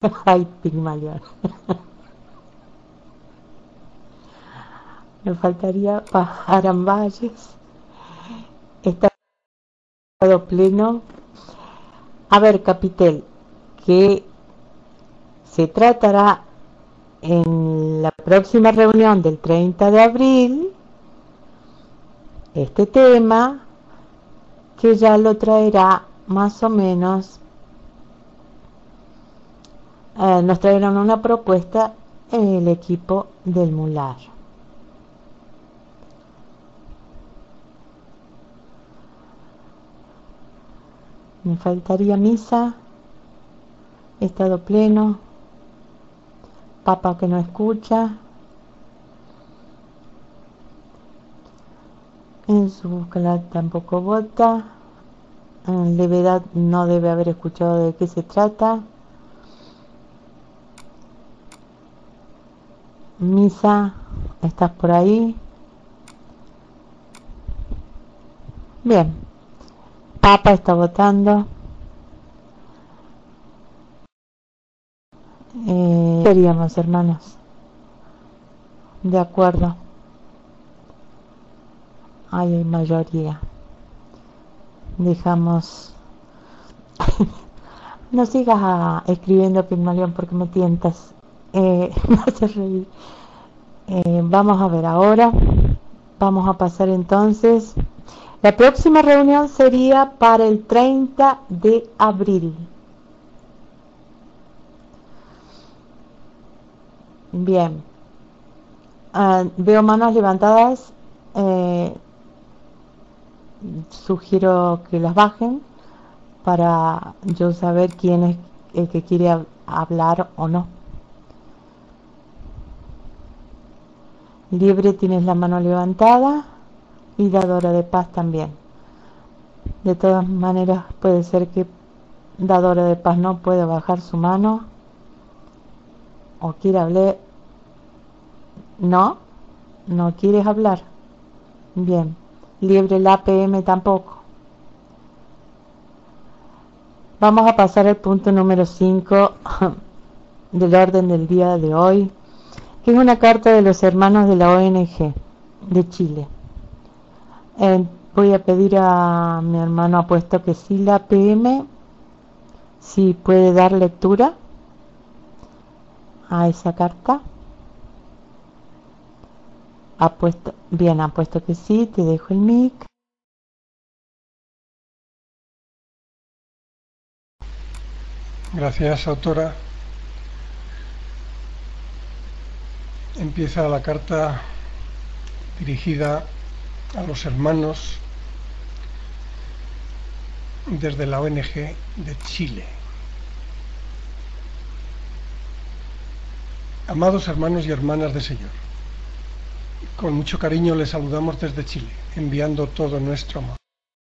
Ay, Pigmalión. Me faltaría Aramballes. Estado pleno. A ver, Capitel, que se tratará en la próxima reunión del 30 de abril este tema, que ya lo traerá más o menos, nos traerán una propuesta el equipo del Mular. Me faltaría misa, estado pleno, papa que no escucha, en su búsqueda tampoco vota, en levedad no debe haber escuchado de qué se trata. Misa, ¿estás por ahí? Bien, papa está votando. Seríamos hermanos. De acuerdo. Hay mayoría. Dejamos. No sigas escribiendo, Pigmalión, porque me tientas. Me hace reír. Vamos a ver ahora. Vamos a pasar entonces. La próxima reunión sería para el 30 de abril. Bien. Veo manos levantadas. Sugiero que las bajen para yo saber quién es el que quiere hablar o no. Liebre, tienes la mano levantada, y Dadora de Paz también. De todas maneras, puede ser que Dadora de Paz no pueda bajar su mano o quiere hablar. No quieres hablar. Bien. Liebre, la APM tampoco. Vamos a pasar al punto número 5 del orden del día de hoy, que es una carta de los hermanos de la ONG de Chile. Voy a pedir a mi hermano Apuesto que sí, la PM, si puede dar lectura a esa carta. Bien, apuesto que sí, te dejo el mic. Gracias, autora. Empieza la carta dirigida a los hermanos desde la ONG de Chile. Amados hermanos y hermanas del Señor, con mucho cariño les saludamos desde Chile, enviando todo nuestro amor.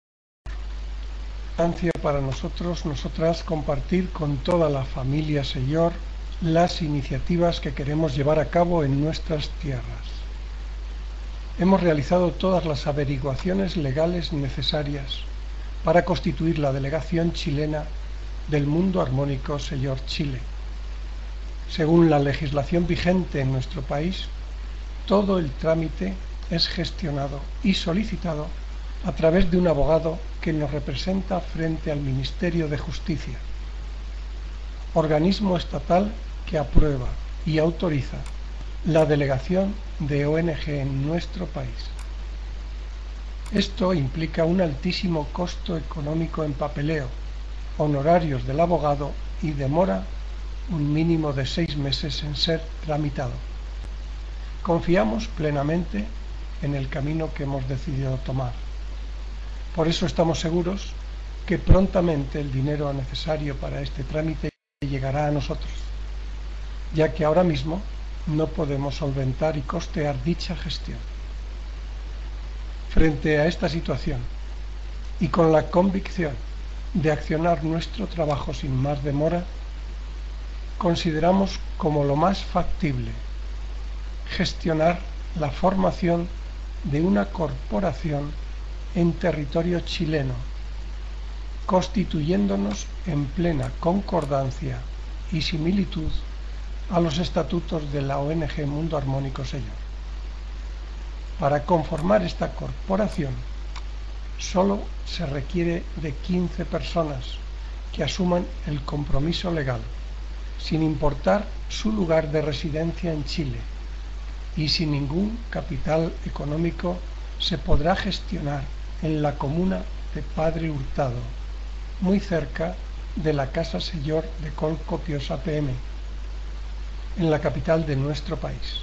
Ansia para nosotros, nosotras, compartir con toda la familia Señor las iniciativas que queremos llevar a cabo en nuestras tierras. Hemos realizado todas las averiguaciones legales necesarias para constituir la delegación chilena del Mundo Armónico Señor Chile. Según la legislación vigente en nuestro país, todo el trámite es gestionado y solicitado a través de un abogado que nos representa frente al Ministerio de Justicia, organismo estatal que aprueba y autoriza la delegación de ONG en nuestro país. Esto implica un altísimo costo económico en papeleo, honorarios del abogado y demora un mínimo de 6 meses en ser tramitado. Confiamos plenamente en el camino que hemos decidido tomar. Por eso estamos seguros que prontamente el dinero necesario para este trámite llegará a nosotros, ya que ahora mismo no podemos solventar y costear dicha gestión. Frente a esta situación y con la convicción de accionar nuestro trabajo sin más demora, consideramos como lo más factible gestionar la formación de una corporación en territorio chileno, constituyéndonos en plena concordancia y similitud a los estatutos de la ONG Mundo Armónico Señor. Para conformar esta corporación solo se requiere de 15 personas que asuman el compromiso legal, sin importar su lugar de residencia en Chile, y sin ningún capital económico se podrá gestionar en la comuna de Padre Hurtado, muy cerca de la Casa Señor de Colcopiosa PM, en la capital de nuestro país.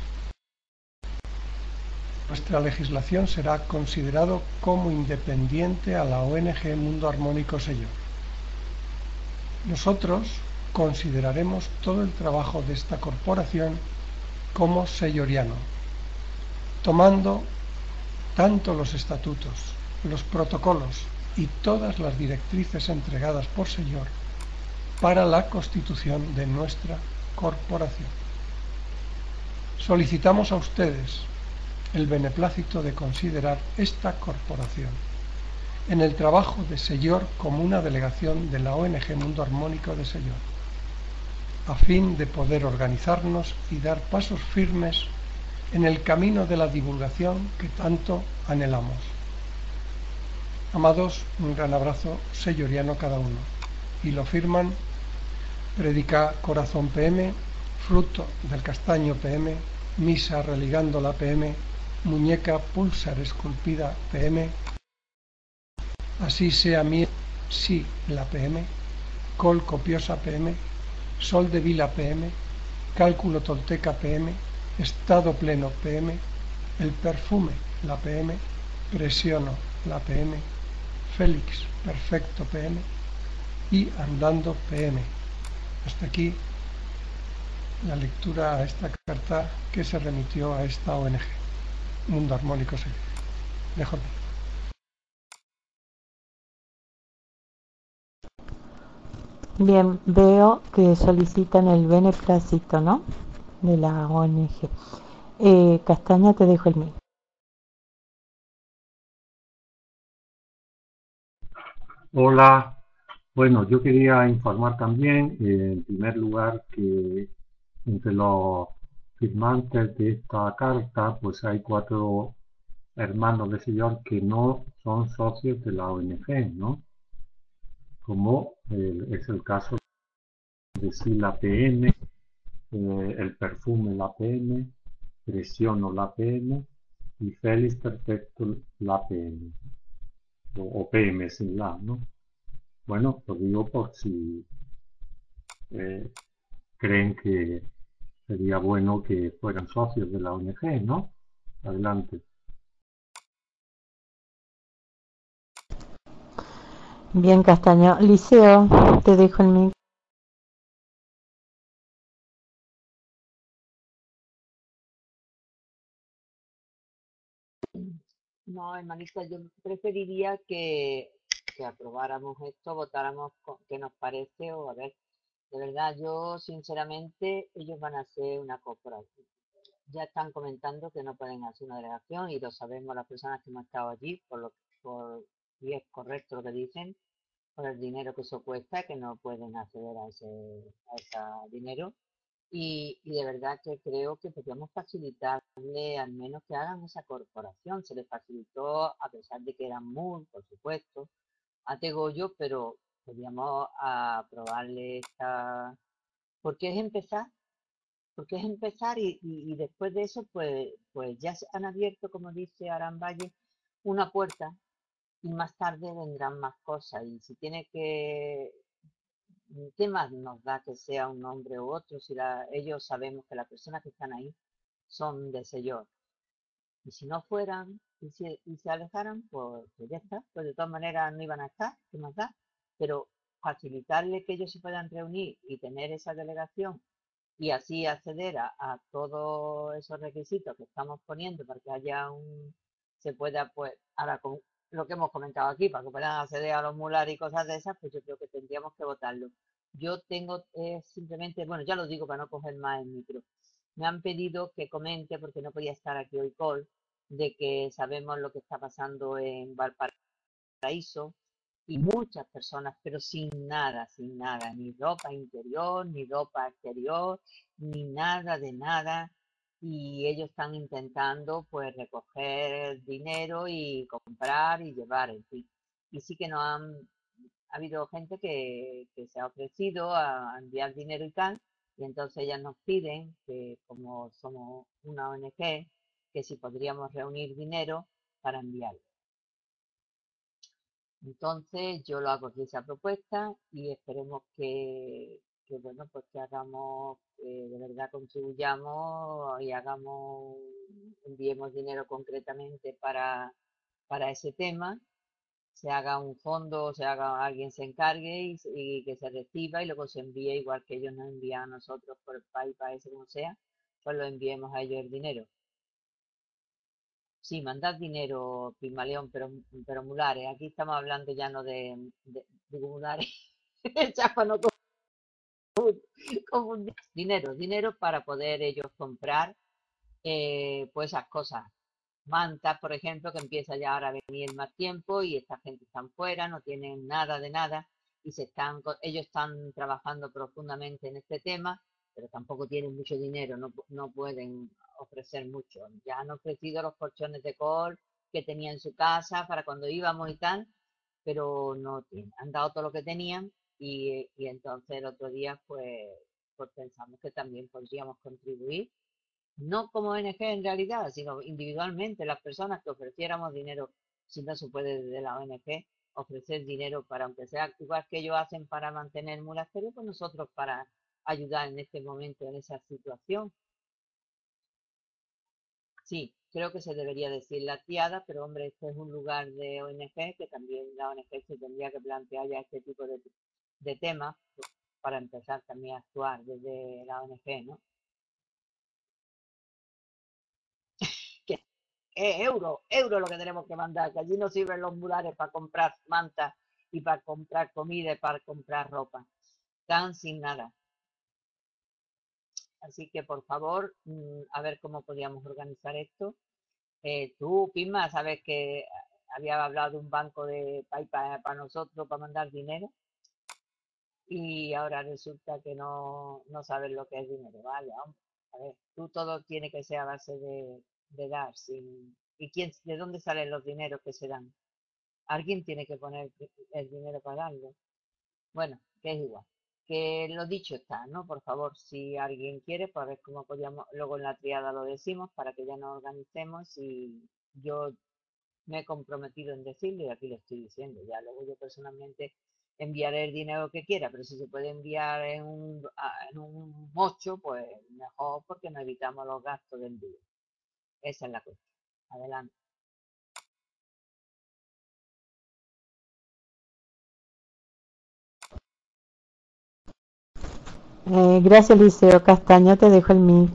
Nuestra legislación será considerado como independiente a la ONG Mundo Armónico Señor. Nosotros consideraremos todo el trabajo de esta corporación como selloriano, tomando tanto los estatutos, los protocolos y todas las directrices entregadas por Señor para la constitución de nuestra corporación. Solicitamos a ustedes el beneplácito de considerar esta corporación en el trabajo de Señor como una delegación de la ONG Mundo Armónico de Señor, a fin de poder organizarnos y dar pasos firmes en el camino de la divulgación que tanto anhelamos. Amados, un gran abrazo selloriano cada uno. Y lo firman Predica Corazón PM, Fruto del Castaño PM, Misa Religando la PM, Muñeca Pulsar Esculpida PM, Así sea mi sí la PM, Col Copiosa PM, Sol de Vila PM, Cálculo Tolteca PM, Estado Pleno PM, El Perfume la PM, Presiono la PM, Félix Perfecto PM y Andando PM. Hasta aquí la lectura a esta carta que se remitió a esta ONG, Mundo Armónico Señor. Mejor. Bien, veo que solicitan el beneplácito, ¿no? De la ONG. Castaña, te dejo el mío. Hola, bueno, yo quería informar también, en primer lugar, que entre los firmantes de esta carta, pues hay 4 hermanos de Señor que no son socios de la ONG, ¿no? Como es el caso de Sila PM, el perfume la PM, Presiono la PM y Félix Perfecto la PM, o PM sin la, ¿no? Bueno, lo digo por si eh, creen que sería bueno que fueran socios de la ONG, ¿no? Adelante. Bien, Castaño. Liceo, te dejo el mío. No, hermanita, yo preferiría que aprobáramos esto, votáramos qué nos parece o a ver, de verdad, yo sinceramente, ellos van a hacer una corporación. Ya están comentando que no pueden hacer una delegación y lo sabemos las personas que hemos estado allí, y es correcto lo que dicen, por el dinero que eso cuesta, que no pueden acceder a ese dinero. Y de verdad que creo que podríamos facilitarle al menos que hagan esa corporación. Se les facilitó, a pesar de que eran muy, por supuesto, a Tegollo, pero podríamos aprobarle esta... Porque es empezar, porque es empezar y después de eso, pues ya se han abierto, como dice Aramballe, una puerta y más tarde vendrán más cosas. Y si tiene que ¿qué más nos da que sea un hombre u otro si ellos sabemos que las personas que están ahí son de Señor? Y si no fueran y se alejaran, pues ya está. Pues de todas maneras no iban a estar, ¿qué más da? Pero facilitarle que ellos se puedan reunir y tener esa delegación y así acceder a todos esos requisitos que estamos poniendo para que se pueda, pues, ahora con lo que hemos comentado aquí, para que puedan acceder a los mulares y cosas de esas, pues yo creo que tendríamos que votarlo. Yo tengo simplemente, bueno, ya lo digo para no coger más el micro. Me han pedido que comente, porque no podía estar aquí hoy, Col, de que sabemos lo que está pasando en Valparaíso, y muchas personas, pero sin nada, ni ropa interior, ni ropa exterior, ni nada de nada. Y ellos están intentando pues recoger dinero y comprar y llevar, en fin. Y sí que no han, ha habido gente que se ha ofrecido a enviar dinero y tal, y entonces ellas nos piden que como somos una ONG, que si podríamos reunir dinero para enviarlo. Entonces yo lo hago aquí esa propuesta y esperemos que bueno, pues que hagamos, que de verdad contribuyamos y hagamos, enviemos dinero concretamente para ese tema, se haga un fondo, se haga, alguien se encargue y que se reciba y luego se envíe igual que ellos nos envían a nosotros por PayPal, ese como sea, pues lo enviemos a ellos el dinero. Sí, mandar dinero, Pigmalión, pero mulares. Aquí estamos hablando ya no digo mulares, ya para no confundir. Dinero para poder ellos comprar pues esas cosas. Mantas, por ejemplo, que empieza ya ahora a venir más tiempo y esta gente están fuera, no tienen nada de nada y ellos están trabajando profundamente en este tema, pero tampoco tienen mucho dinero, no pueden ofrecer mucho. Ya han ofrecido los colchones de col que tenía en su casa para cuando íbamos y tal, pero no tienen. Han dado todo lo que tenían y entonces el otro día pues pensamos que también podríamos contribuir no como ONG en realidad, sino individualmente, las personas que ofreciéramos dinero, si no se puede desde la ONG, ofrecer dinero para, aunque sea igual que ellos hacen para mantener el monasterio, pues nosotros para ayudar en este momento, en esa situación. Sí, creo que se debería decir la tiada, pero hombre, esto es un lugar de ONG, que también la ONG se tendría que plantear ya este tipo de temas pues, para empezar también a actuar desde la ONG, ¿no? Euro lo que tenemos que mandar, que allí no sirven los murales para comprar mantas y para comprar comida y para comprar ropa. Están sin nada. Así que por favor, a ver cómo podíamos organizar esto. Tú, Pisma, sabes que había hablado de un banco de PayPal para nosotros, para mandar dinero, y ahora resulta que no sabes lo que es dinero. Vale, hombre. A ver, tú todo tiene que ser a base de dar. ¿Y de dónde salen los dineros que se dan? Alguien tiene que poner el dinero para darlo. Bueno, que es igual. Que lo dicho está, ¿no? Por favor, si alguien quiere, pues a ver cómo podíamos, luego en la triada lo decimos para que ya nos organicemos y yo me he comprometido en decirlo y aquí lo estoy diciendo. Ya luego yo personalmente enviaré el dinero que quiera, pero si se puede enviar en un 8, pues mejor porque nos evitamos los gastos de envío. Esa es la cuestión. Adelante. Gracias, Liceo Castaño, te dejo el mic.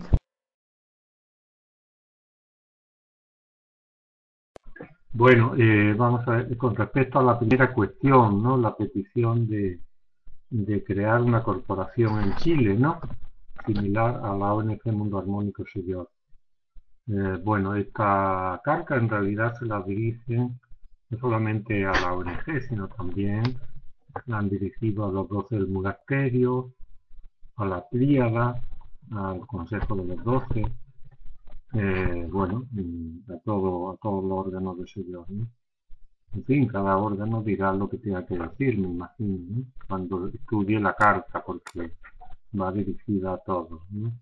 Bueno, vamos a ver, con respecto a la primera cuestión, ¿no? La petición de crear una corporación en Chile, ¿no? Similar a la ONG Mundo Armónico Señor. Bueno, esta carta en realidad se la dirigen no solamente a la ONG, sino también la han dirigido a los 12 del monasterio, a la tríada, al Consejo de los 12, bueno, a todos los órganos de Señor, ¿no? En fin, cada órgano dirá lo que tenga que decir, me imagino, ¿no? Cuando estudie la carta, porque va dirigida a todos, ¿no?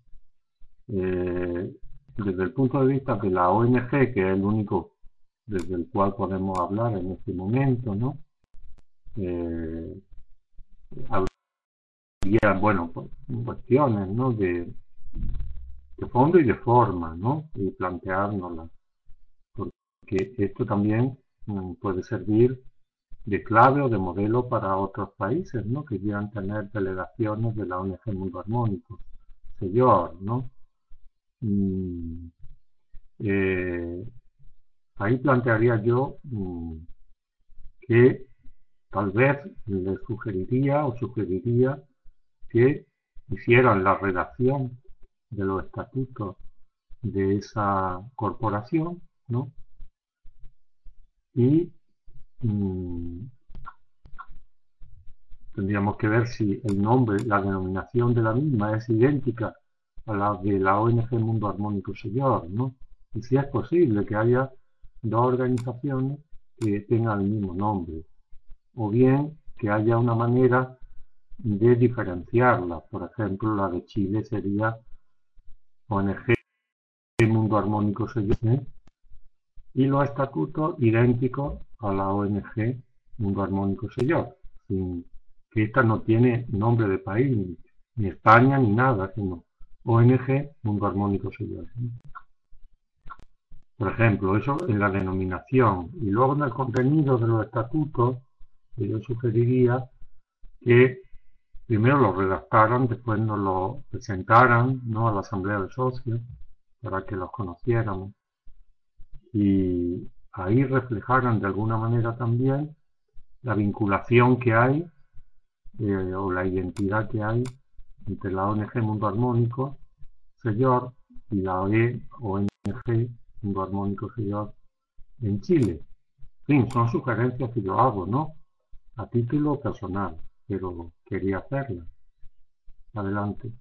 Desde el punto de vista de la ONG, que es el único desde el cual podemos hablar en este momento, ¿no? Habría, bueno, pues, cuestiones, ¿no? De fondo y de forma, ¿no? Y planteárnoslas, porque esto también puede servir de clave o de modelo para otros países, ¿no? Que quieran tener delegaciones de la ONG Mundo Armónico. Señor, ¿no? Mm, eh, ahí plantearía yo que tal vez le sugeriría que hicieran la redacción de los estatutos de esa corporación, ¿no? Y tendríamos que ver si el nombre, la denominación de la misma es idéntica a la de la ONG Mundo Armónico Sellor, ¿no? Y si es posible que haya dos organizaciones que tengan el mismo nombre, o bien que haya una manera de diferenciarlas. Por ejemplo, la de Chile sería ONG Mundo Armónico Sellor, ¿eh? Y los estatutos idénticos a la ONG Mundo Armónico Sellor, que esta no tiene nombre de país, ni España, ni nada, sino ONG Mundo Armónico Sellor. Por ejemplo, eso en la denominación. Y luego en el contenido de los estatutos, yo sugeriría que primero los redactaran, después nos los presentaran, ¿no?, a la Asamblea de Socios, para que los conociéramos. Y ahí reflejaran de alguna manera también la vinculación que hay, o la identidad que hay entre la ONG Mundo Armónico Sellor y la ONG Mundo Armónico Sellor en Chile. En fin, son sugerencias que yo hago, ¿no?, a título personal, pero quería hacerlas. Adelante.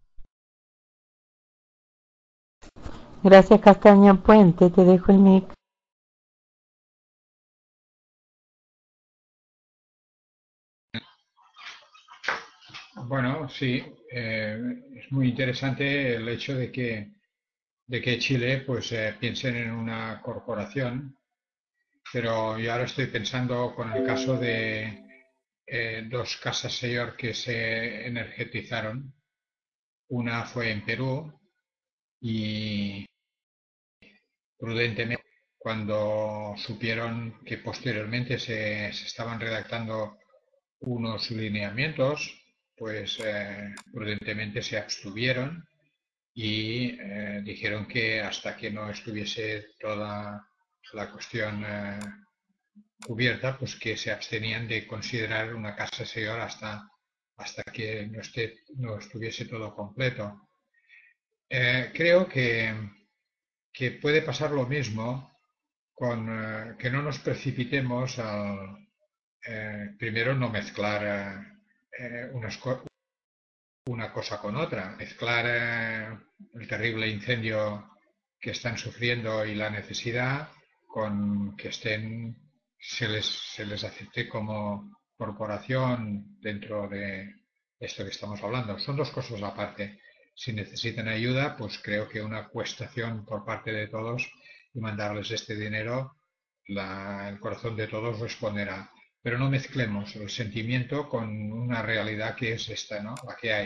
Gracias, Castaña Puente. Te dejo el mic. Bueno, sí, es muy interesante el hecho de que Chile pues piensen en una corporación, pero yo ahora estoy pensando con el caso de dos casas Sellor que se energetizaron. Una fue en Perú y prudentemente, cuando supieron que posteriormente se estaban redactando unos lineamientos, pues prudentemente se abstuvieron y dijeron que hasta que no estuviese toda la cuestión cubierta, pues que se abstenían de considerar una casa Sellor hasta que no estuviese todo completo. Creo que puede pasar lo mismo con que no nos precipitemos al primero no mezclar una cosa con otra, mezclar el terrible incendio que están sufriendo y la necesidad con que se les acepte como corporación dentro de esto que estamos hablando. Son dos cosas aparte. Si necesitan ayuda, pues creo que una cuestación por parte de todos y mandarles este dinero, el corazón de todos responderá. Pero no mezclemos el sentimiento con una realidad que es esta, ¿no?, la que hay.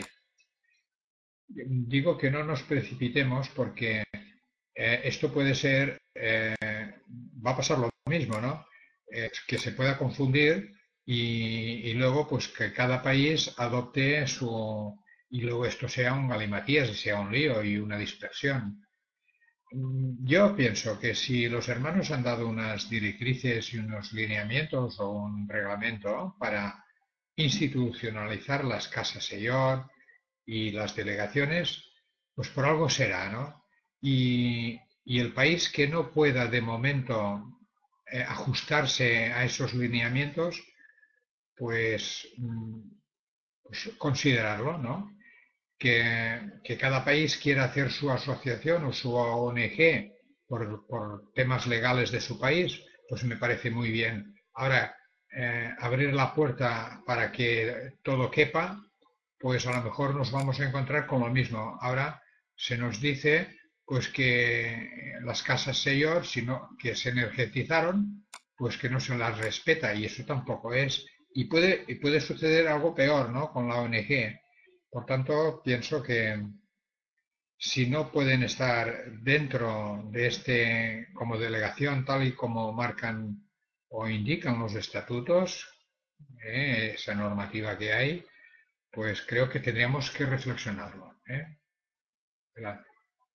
Digo que no nos precipitemos porque esto puede ser, va a pasar lo mismo, ¿no? Que se pueda confundir y luego pues que cada país adopte y luego esto sea un galimatías y sea un lío y una dispersión. Yo pienso que si los hermanos han dado unas directrices y unos lineamientos o un reglamento para institucionalizar las casas Sellor y las delegaciones, pues por algo será, ¿no? Y el país que no pueda de momento ajustarse a esos lineamientos, pues, pues considerarlo, ¿no? Que cada país quiera hacer su asociación o su ONG por temas legales de su país, pues me parece muy bien. Ahora, abrir la puerta para que todo quepa, pues a lo mejor nos vamos a encontrar con lo mismo. Ahora se nos dice pues que las casas Sellor, que se energetizaron, pues que no se las respeta y eso tampoco es. Y puede suceder algo peor, ¿no?, con la ONG. Por tanto, pienso que si no pueden estar dentro de como delegación, tal y como marcan o indican los estatutos, esa normativa que hay, pues creo que tendríamos que reflexionarlo. Gracias.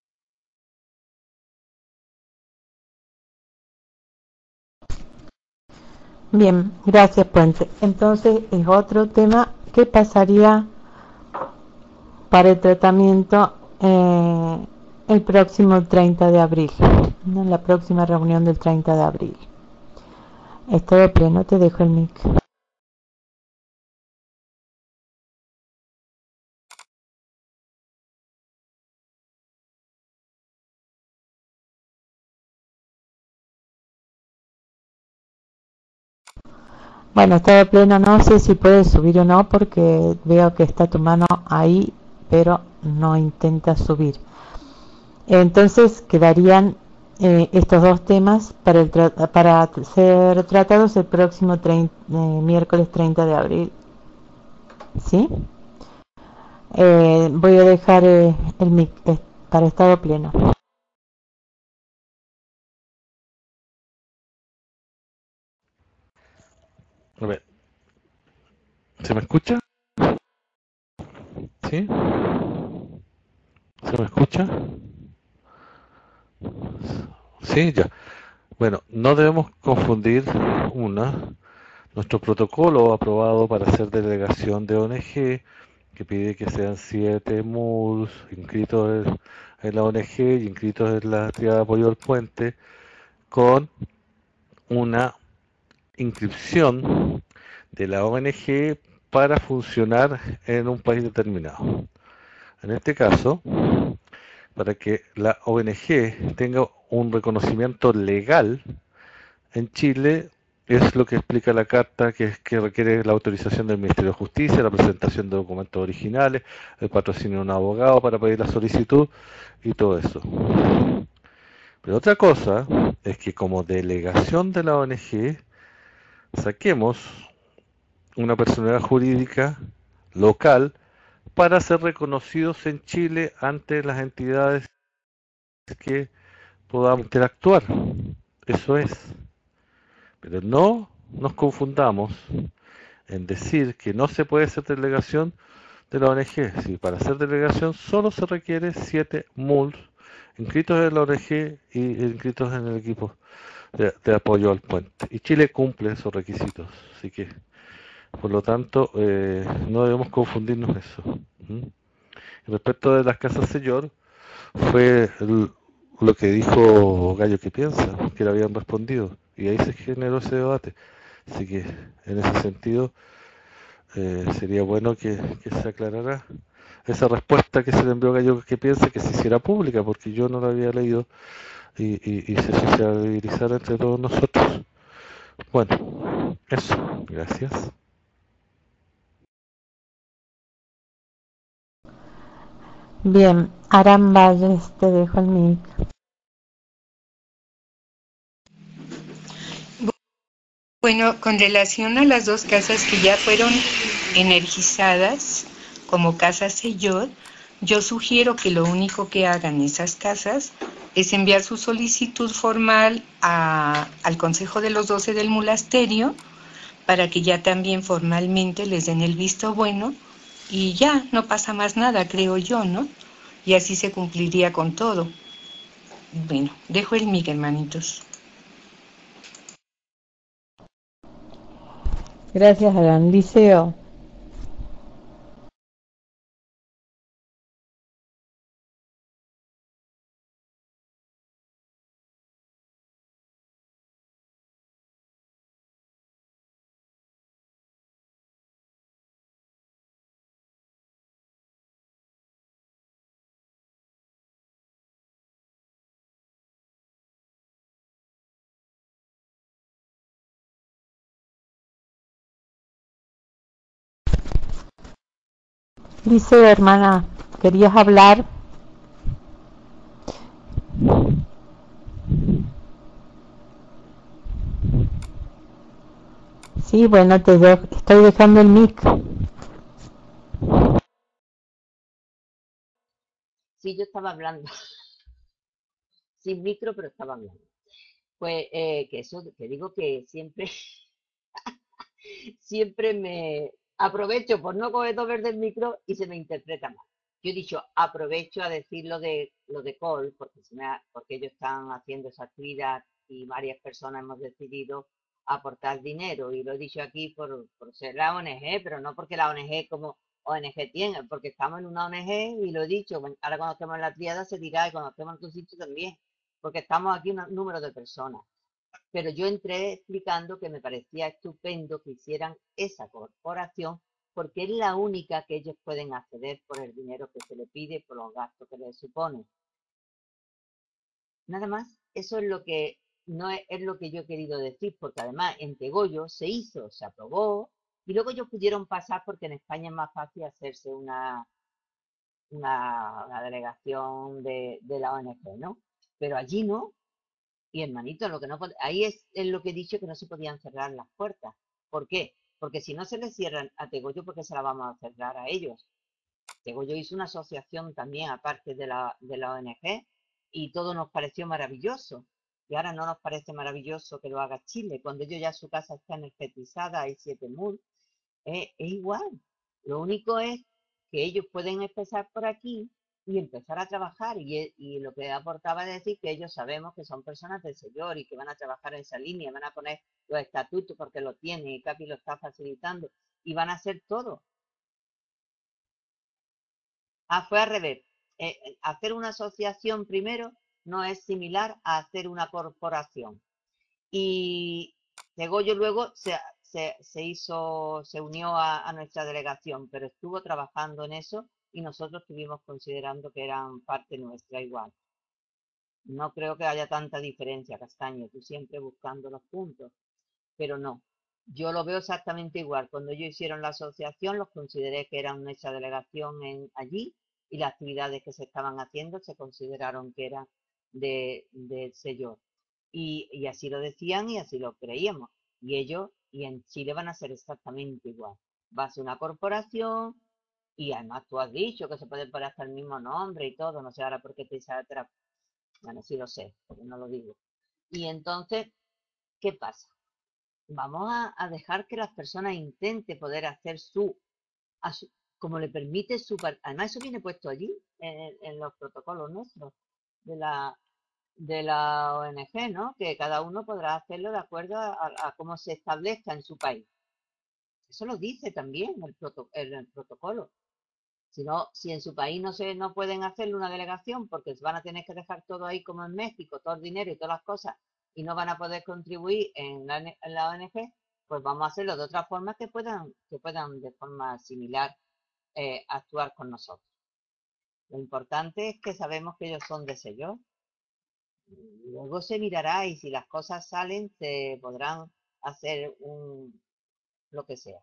Bien, gracias, Puente. Entonces es otro tema. ¿Qué pasaría para el tratamiento el próximo 30 de abril? En la próxima reunión del 30 de abril. Es todo pleno, te dejo el mic. Bueno, estado pleno no sé si puedes subir o no porque veo que está tu mano ahí, pero no intenta subir. Entonces quedarían estos dos temas para ser tratados el próximo miércoles 30 de abril. ¿Sí? Voy a dejar el mic para estado pleno. A ver, ¿se me escucha? ¿Sí? ¿Se me escucha? Sí, ya. Bueno, no debemos confundir nuestro protocolo aprobado para hacer delegación de ONG, que pide que sean 7 MULs inscritos en la ONG y inscritos en la Triada de Apoyo al Puente, con una inscripción de la ONG para funcionar en un país determinado. En este caso, para que la ONG tenga un reconocimiento legal en Chile, es lo que explica la carta, que es que requiere la autorización del Ministerio de Justicia, la presentación de documentos originales, el patrocinio de un abogado para pedir la solicitud y todo eso. Pero otra cosa es que como delegación de la ONG saquemos una personalidad jurídica local para ser reconocidos en Chile ante las entidades que podamos interactuar. Eso es. Pero no nos confundamos en decir que no se puede hacer delegación de la ONG. Si para hacer delegación solo se requiere 7 MULs inscritos en la ONG y inscritos en el equipo de apoyo al puente. Y Chile cumple esos requisitos. Así que, por lo tanto, no debemos confundirnos eso. ¿Mm? Respecto de las casas señor, fue lo que dijo Gallo que piensa, que le habían respondido. Y ahí se generó ese debate. Así que, en ese sentido, sería bueno que se aclarara esa respuesta que se le envió a Gallo que piensa, que se hiciera pública, porque yo no la había leído y se sociabilizara entre todos nosotros. Bueno, eso, gracias. Bien, Aram Valles, te dejo el mic. Bueno, con relación a las dos casas que ya fueron energizadas como casas Sellot, yo sugiero que lo único que hagan esas casas es enviar su solicitud formal al Consejo de los 12 del Monasterio para que ya también formalmente les den el visto bueno y ya no pasa más nada, creo yo, ¿no? Y así se cumpliría con todo. Bueno, dejo el mic, hermanitos. Gracias, Aram. Liceo. Liceo, hermana, ¿querías hablar? Sí, bueno, estoy dejando el mic. Sí, yo estaba hablando, sin micro, pero estaba hablando. Pues que eso, que digo que siempre, siempre me aprovecho por no coger dos veces el micro y se me interpreta mal. Yo he dicho, aprovecho a decir lo de Call, porque, porque ellos están haciendo esa actividad y varias personas hemos decidido aportar dinero. Y lo he dicho aquí por ser la ONG, pero no porque la ONG como ONG tiene, porque estamos en una ONG y lo he dicho, bueno, ahora cuando estemos en la triada se dirá y cuando estemos en otro sitio también, porque estamos aquí un número de personas. Pero yo entré explicando que me parecía estupendo que hicieran esa corporación porque es la única que ellos pueden acceder por el dinero que se le pide, por los gastos que les supone. Nada más, eso es lo que no es lo que yo he querido decir, porque además en Tegollo se hizo, se aprobó, y luego ellos pudieron pasar porque en España es más fácil hacerse una delegación de la ONG, ¿no? Pero allí no, y hermanito, lo que no ahí es lo que he dicho, que no se podían cerrar las puertas. ¿Por qué? Porque si no se les cierran a Tegollo, ¿por qué se la vamos a cerrar a ellos? Tegollo hizo una asociación también, aparte de la ONG, y todo nos pareció maravilloso. Y ahora no nos parece maravilloso que lo haga Chile, cuando ellos ya su casa está energetizada, hay 7 mul, es igual. Lo único es que ellos pueden empezar por aquí y empezar a trabajar. Y lo que aportaba es decir que ellos sabemos que son personas del Señor y que van a trabajar en esa línea, van a poner los estatutos porque lo tienen y Capi lo está facilitando y van a hacer todo. Fue al revés. Hacer una asociación primero no es similar a hacer una corporación. Y Tegollo luego se unió a nuestra delegación, pero estuvo trabajando en eso y nosotros estuvimos considerando que eran parte nuestra igual. No creo que haya tanta diferencia, Castaño, tú siempre buscando los puntos, pero no. Yo lo veo exactamente igual. Cuando ellos hicieron la asociación, los consideré que eran nuestra delegación allí y las actividades que se estaban haciendo se consideraron que eran del Señor. Y así lo decían y así lo creíamos. Y ellos, y en Chile van a ser exactamente igual. Va a ser una corporación y además tú has dicho que se puede poner hasta el mismo nombre y todo. No sé ahora por qué te sale atrás. Bueno, sí lo sé, porque no lo digo. Y entonces, ¿qué pasa? Vamos a dejar que las personas intenten poder hacer como le permite además eso viene puesto allí en los protocolos nuestros de la ONG, ¿no? Que cada uno podrá hacerlo de acuerdo a cómo se establezca en su país. Eso lo dice también el protocolo. Si en su país no pueden hacerle una delegación porque van a tener que dejar todo ahí como en México, todo el dinero y todas las cosas, y no van a poder contribuir en la ONG, pues vamos a hacerlo de otra forma que puedan de forma similar actuar con nosotros. Lo importante es que sabemos que ellos son de sello. Luego se mirará y si las cosas salen se podrán hacer lo que sea.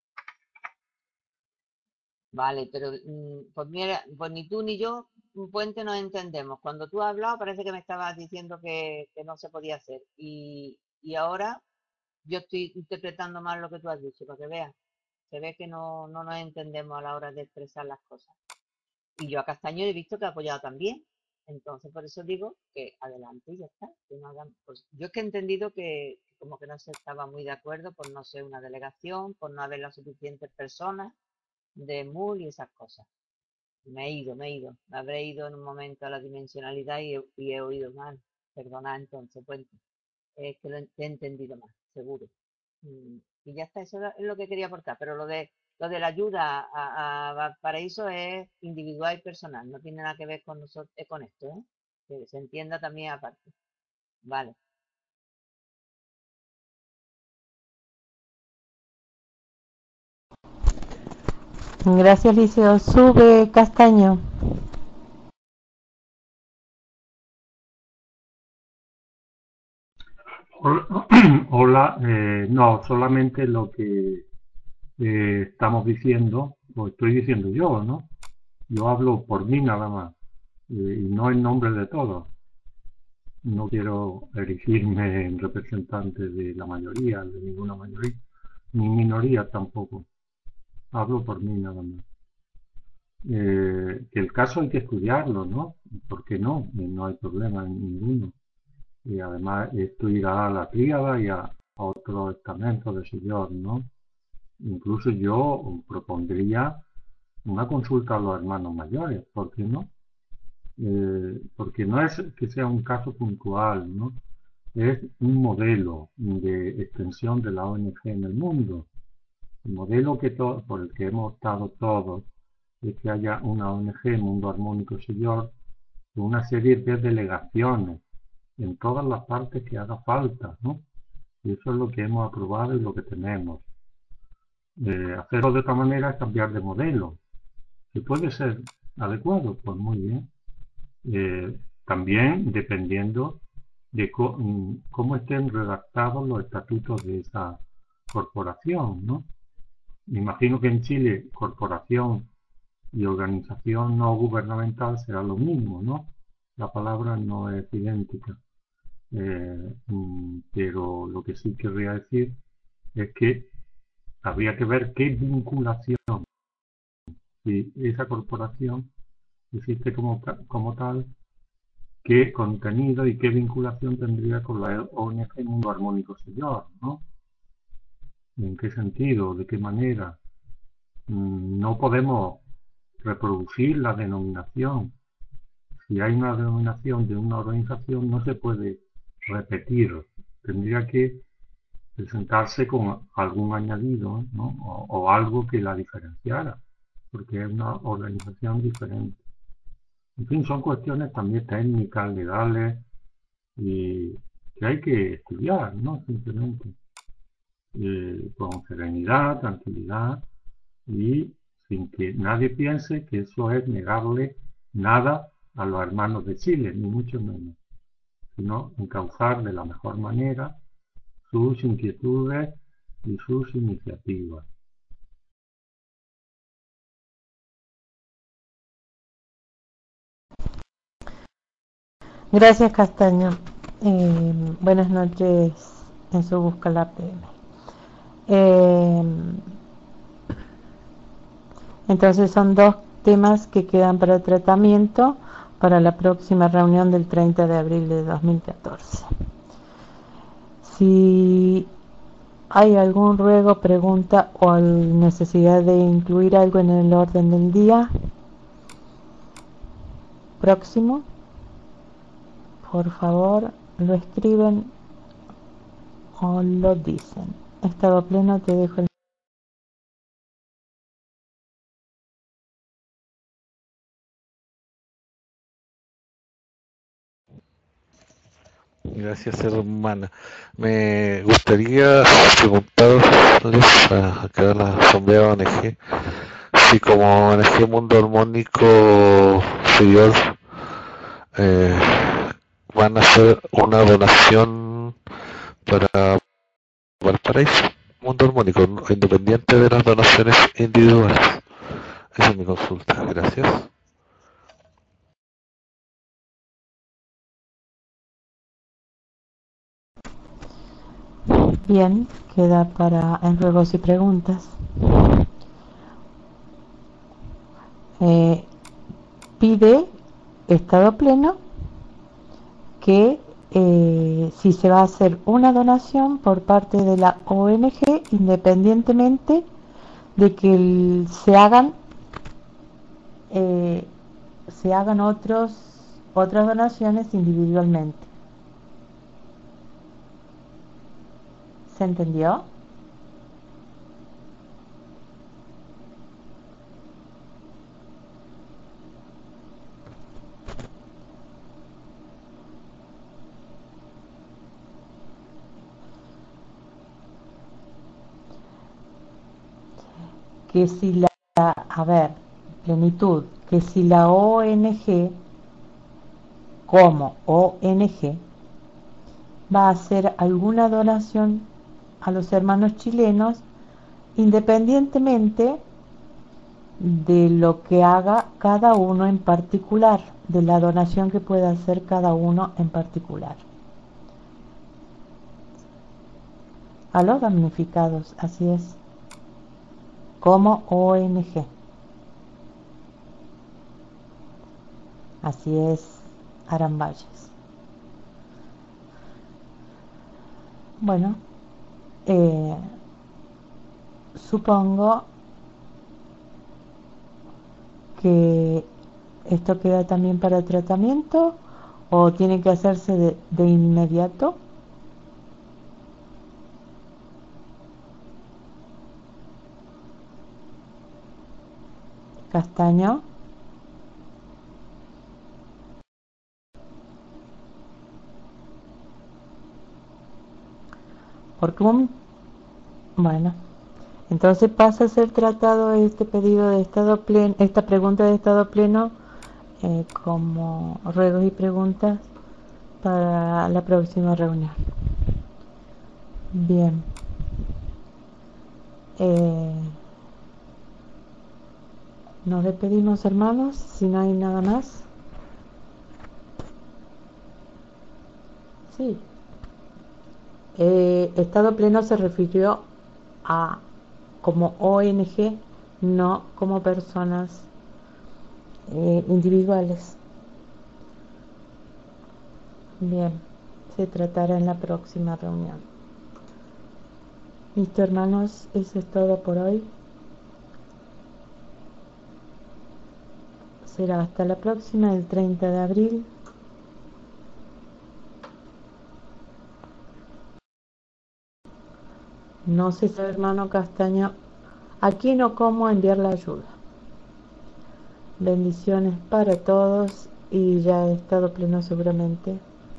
Vale, pero pues mira, pues ni tú ni yo, Puente, nos entendemos. Cuando tú has hablado parece que me estabas diciendo que no se podía hacer. Y ahora yo estoy interpretando mal lo que tú has dicho, para que veas. Se ve que no nos entendemos a la hora de expresar las cosas. Y yo a Castaño he visto que ha apoyado también. Entonces, por eso digo que adelante y ya está. Que no pues, yo es que he entendido que como que no se estaba muy de acuerdo por no ser una delegación, por no haber las suficientes personas de MUL y esas cosas. Me he ido. Me habré ido en un momento a la dimensionalidad y he oído mal. Perdona entonces, Puente. Es que he entendido mal, seguro. Y ya está, eso es lo que quería aportar. Pero lo de la ayuda a Paraíso es individual y personal. No tiene nada que ver con nosotros, con esto, ¿eh? Que se entienda también aparte. Vale. Gracias, Liceo. Sube, Castaño. Hola, no, solamente lo que estamos diciendo, o estoy diciendo yo, ¿no? Yo hablo por mí nada más, y no en nombre de todos. No quiero erigirme en representante de la mayoría, de ninguna mayoría, ni minoría tampoco. Hablo por mí nada más. Que el caso hay que estudiarlo, ¿no? ¿Por qué no? No hay problema ninguno. Y además esto irá a la tríada y a otro estamento de señor, ¿no? Incluso yo propondría una consulta a los hermanos mayores, ¿por qué no? Porque no es que sea un caso puntual, ¿no? Es un modelo de extensión de la ONG en el mundo. El modelo por el que hemos optado todos es que haya una ONG, Mundo Armónico Señor, con una serie de delegaciones en todas las partes que haga falta, ¿no? Y eso es lo que hemos aprobado y lo que tenemos. Hacerlo de otra manera es cambiar de modelo. ¿Que puede ser adecuado? Pues muy bien. También dependiendo de cómo estén redactados los estatutos de esa corporación, ¿no? Me imagino que en Chile corporación y organización no gubernamental será lo mismo, ¿no? La palabra no es idéntica. Pero lo que sí querría decir es que habría que ver qué vinculación, si esa corporación existe como tal, qué contenido y qué vinculación tendría con la ONG Mundo Armónico Señor, ¿no? ¿En qué sentido? ¿De qué manera? No podemos reproducir la denominación. Si hay una denominación de una organización, no se puede repetir. Tendría que presentarse con algún añadido, ¿no? O algo que la diferenciara, porque es una organización diferente. En fin, son cuestiones también técnicas, legales, y que hay que estudiar, ¿no? Simplemente con serenidad, tranquilidad y sin que nadie piense que eso es negarle nada a los hermanos de Chile, ni mucho menos, sino encauzar de la mejor manera sus inquietudes y sus iniciativas. Gracias, Castaño. Buenas noches en su busca la PM. Entonces son dos temas que quedan para tratamiento para la próxima reunión del 30 de abril de 2014. Si hay algún ruego, pregunta o necesidad de incluir algo en el orden del día próximo, por favor lo escriben o lo dicen. Estado pleno, te dejo el... Gracias, hermana. Me gustaría preguntarles a cada asamblea ONG si como ONG Mundo Armónico Superior van a hacer una donación para Valparaíso, Mundo Armónico, independiente de las donaciones individuales. Esa es mi consulta. Gracias. Bien, queda para en ruegos y preguntas. Pide Estado pleno que si se va a hacer una donación por parte de la ONG, independientemente de que se hagan otras donaciones individualmente. ¿Se entendió? Que si plenitud, que si la ONG como ONG va a hacer alguna donación a los hermanos chilenos, independientemente de lo que haga cada uno en particular, de la donación que pueda hacer cada uno en particular. A los damnificados, así es, como ONG. Así es, Aramballes. Bueno, supongo que esto queda también para tratamiento o tiene que hacerse de inmediato. Castaño. Porque bueno, entonces pasa a ser tratado este pedido de estado pleno, esta pregunta de estado pleno como ruegos y preguntas para la próxima reunión. Bien. Nos despedimos, hermanos, si no hay nada más. Sí. Estado pleno se refirió a como ONG, no como personas individuales. Bien, se tratará en la próxima reunión. Listo, hermanos, eso es todo por hoy. Será hasta la próxima, el 30 de abril. No sé si, hermano Castaño, aquí no como enviar la ayuda. Bendiciones para todos y ya he estado pleno seguramente.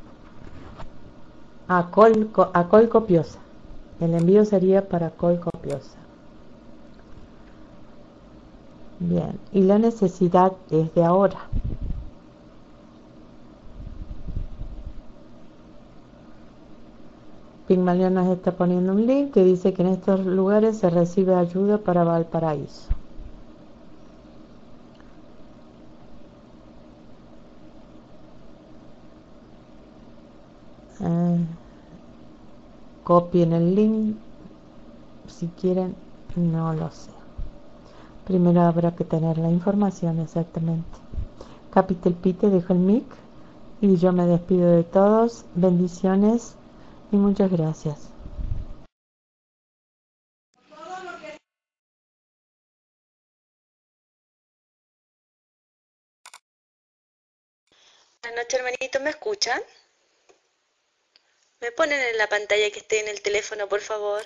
A col copiosa. El envío sería para col copiosa. Bien, y la necesidad es de ahora. Pigmalión nos está poniendo un link que dice que en estos lugares se recibe ayuda para Valparaíso. Copien el link si quieren, no lo sé. Primero habrá que tener la información exactamente. Capitel Pite, dejo el mic y yo me despido de todos. Bendiciones y muchas gracias. Buenas noches, hermanito, ¿me escuchan? ¿Me ponen en la pantalla que esté en el teléfono, por favor?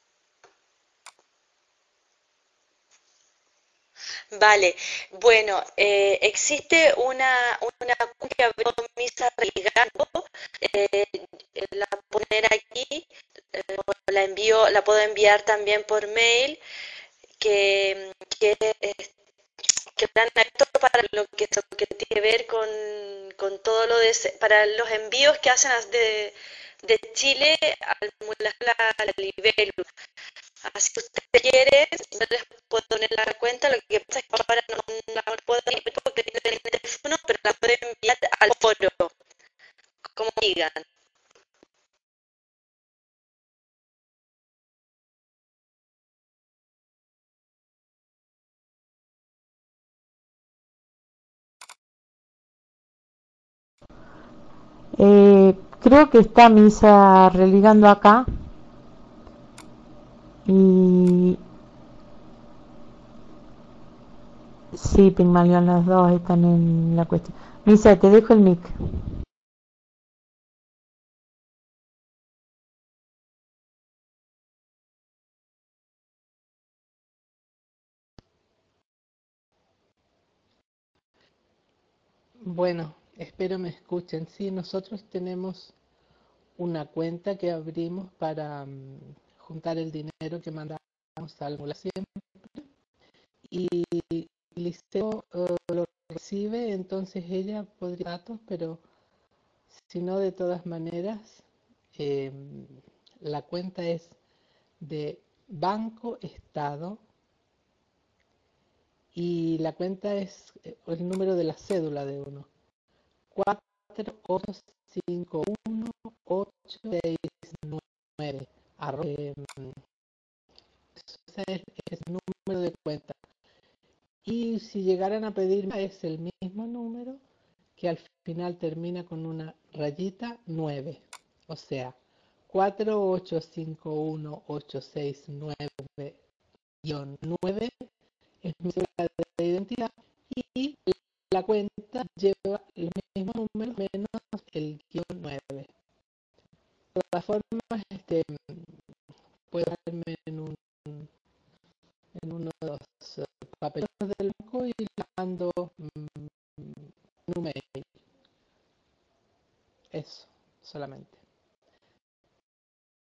Vale, bueno, existe una que abrió Misa Religando, eh, la poner aquí, la envío, la puedo enviar también por mail, que que plan abierto para lo que tiene que ver con todo lo de para los envíos que hacen de Chile al a la Libélula. Así que ustedes quieren, yo les puedo poner la cuenta, lo que pasa es que ahora no la puedo enviar porque tienen el teléfono, pero la pueden enviar al foro, como digan. Creo que está Misa religando acá y sí, Pigmalión, las dos están en la cuestión. Misa, te dejo el mic. Bueno, espero me escuchen. Sí, nosotros tenemos una cuenta que abrimos para juntar el dinero que mandamos a la siempre y Liceo lo recibe, entonces ella podría datos, pero si no, de todas maneras, la cuenta es de Banco Estado y la cuenta es el número de la cédula de uno. 4851869. Ese es el número de cuenta. Y si llegaran a pedir es el mismo número que al final termina con una rayita 9. O sea, 4851869-9 es mi cédula de identidad y la cuenta lleva el mismo número